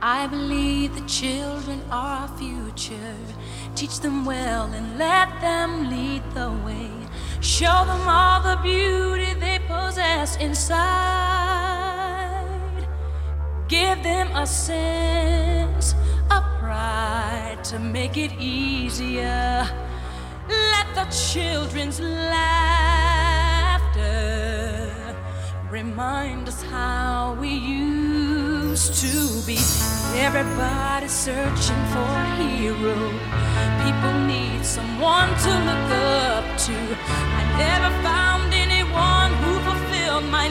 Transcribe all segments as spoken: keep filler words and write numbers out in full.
I believe the children are our future. Teach them well and let them lead the way. Show them all the beauty they possess inside. Give them a sense of pride to make it easier. Let the children's laughter remind us how we used to be. Everybody's searching for a hero. People need someone to look up to. I never found anyone who fulfilled my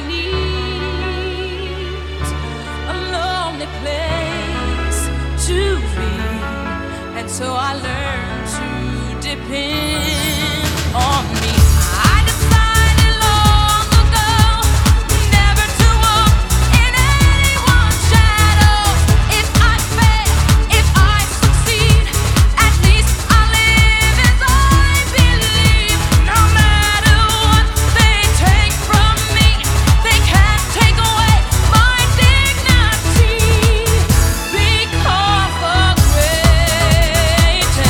needs. A lonely place to be, and so I learned to depend on me. I decided long ago never to walk in anyone's shadows. If I fail, if I succeed, at least I live as I believe. No matter what they take from me, they can't take away my dignity. Because the greatest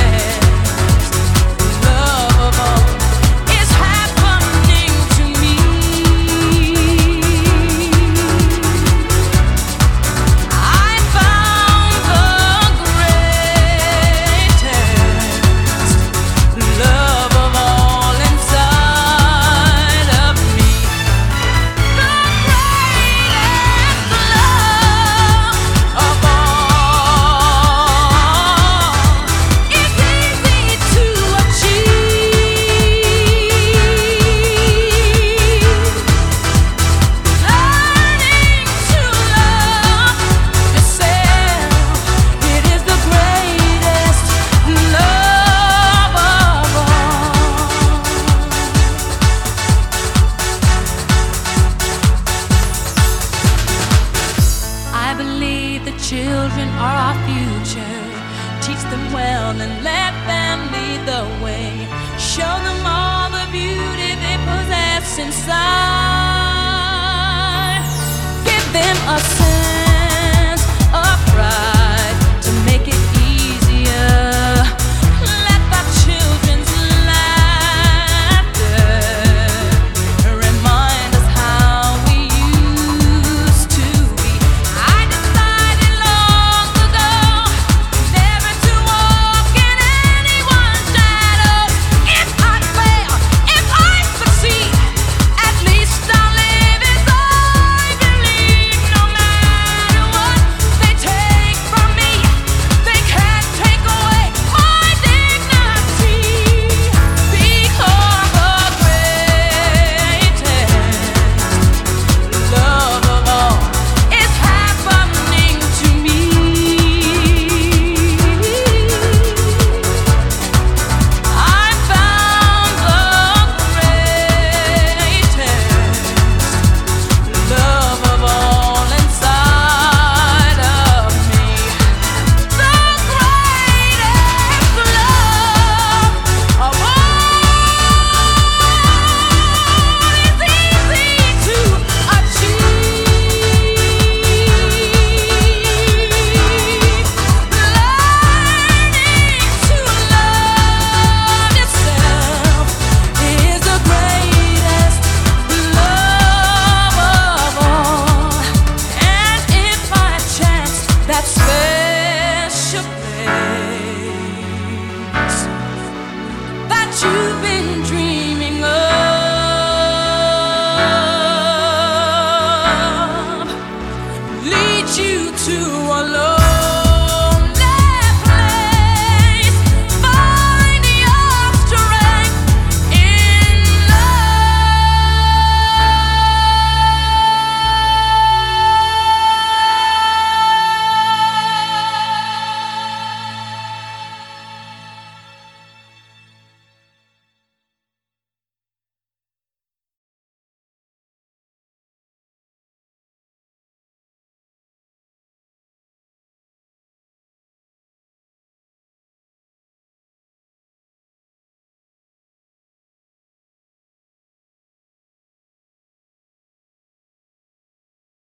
love of all is happening to me. I found the greatest love of all inside of me. The greatest love of all is easy to achieve. Learning to love yourself, it is the greatest love of all. I believe the children are our future. Teach them well and let them lead the way. Show them all the beauty they possess inside. Give them a sense of pride